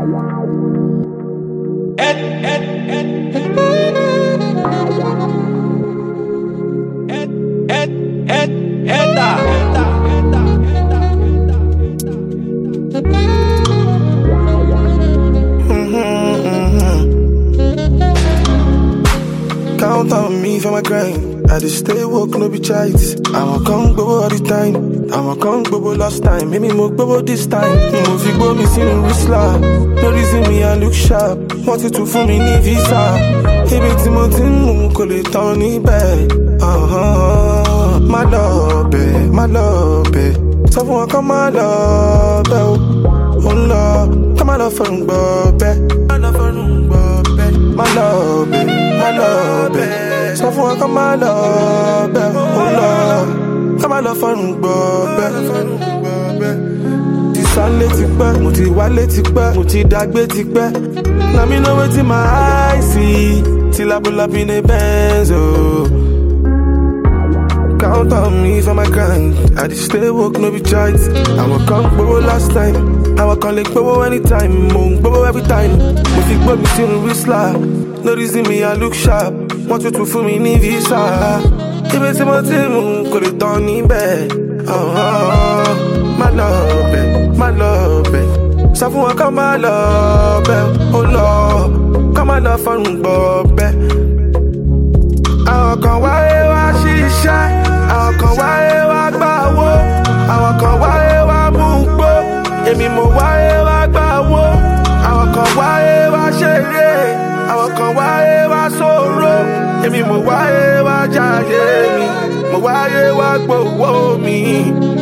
Count on me for my grind. I just stay woke, no be chides. I'ma come go all the time. I'ma come go last time. Maybe more go this time. Mo fi go me sinu risla. No reason me I look sharp. Wanted to for me ní visa. Ibi tí mo ti ń mú kò lè tán níbẹ̀. Má lọ bẹ̀. Sọ fún wọn kán má lọ bẹ̀ o. Ó ń lọ, kán má lọ fọ̀rùn gbọ́ bẹ́. Má lọ bẹ̀. Sọ fún wọn kán má lọ bẹ̀. Ó ń lọ, kán má lọ fọ̀rùn gbọ́ bẹ́. Ti sálé ti pẹ́, mo ti wálé ti pẹ́, mo ti dàgbé ti pẹ́. Na me know wetin my eyes see. Till I pull up in a Benz, oh. Count on me for my grind. I just stay woke, no be chides. I'ma come gbogbo last time. I'ma come like gbogbo anytime. Mo ń gbogbo every time. Mo fi gbọ́ mi sínú risla. No reason me I look sharp. Wọ́n tuntun fún mi ní visa. Ibi tí mo ti mú kò lè tán níbẹ̀. Má lọ bẹ̀. Sọ fún wọn kán má lọ bẹ̀. Ó lọ, kán má lọ fọ̀rùn gbọ́ bẹ́. Àwọn kan wáyé wá ṣiṣẹ́. Àwọn kan wáyé wá gbàwó. Àwọn kan wáyé wá mú gbó. Èmi mo wáyé wá gbàwó. Àwọn kan wáyé wá ṣeré. Àwọn kan wáyé wá sọ̀rọ̀. Èmi mo wáyé wá jayé mi. Mo wáyé wá gbowó mi.